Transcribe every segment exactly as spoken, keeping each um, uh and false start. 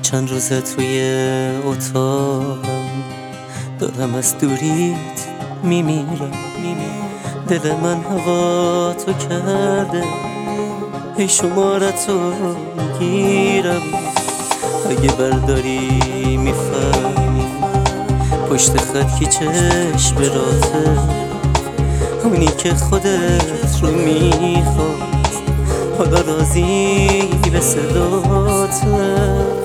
چند روزه توی اتاقم دارم از دوریت میمیرم. دل من هوا تو کرده، ای شمارتو میگیرم. اگه برداری میفهمی پشت خط کی چشم راته، اونی که خودت رو میخواست حالا راضی به صداته.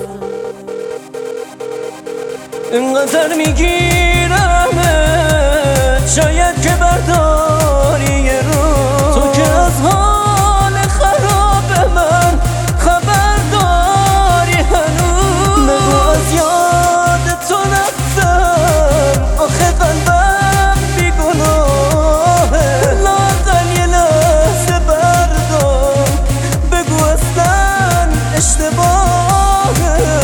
اینقدر میگیرم شاید که برداری یه رو، تو که از حال خراب من خبر داری هنوز. نگو از یاد تو رفتم، آخه قلبم بیگناهه. لااقل یه لحظه بردار، بگو اصلا اشتباهه.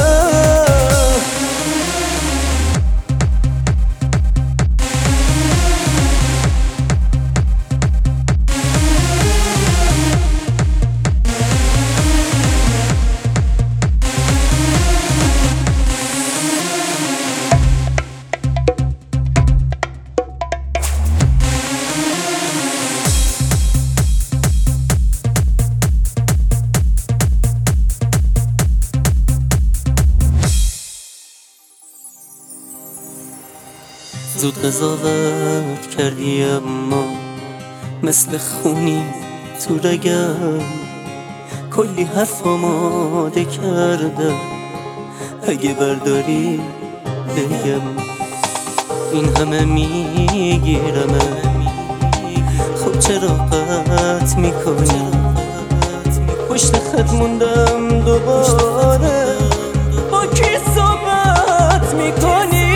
زود قضاوت کردی اما مثل خونی تو رگم، کلی حرف آماده کردم. اگه برداری بگم این همه میگیرم، خب چرا قطع میکنی؟ پشت خط موندم دوباره، با کی صحبت میکنی؟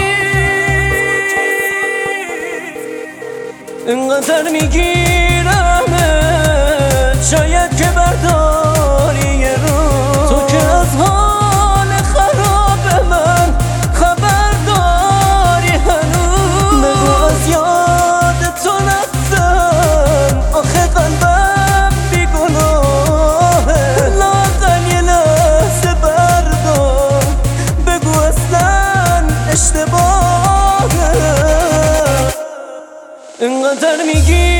اینقدر میگیرم شاید که برداری یه رو، تو که از حال خراب من خبر داری هنوز. نگو از یاد تو رفتم، آخه قلبم بیگناهه. لااقل یه لحظه بردار، بگو اصلا اشتباهه. اینقدر میگی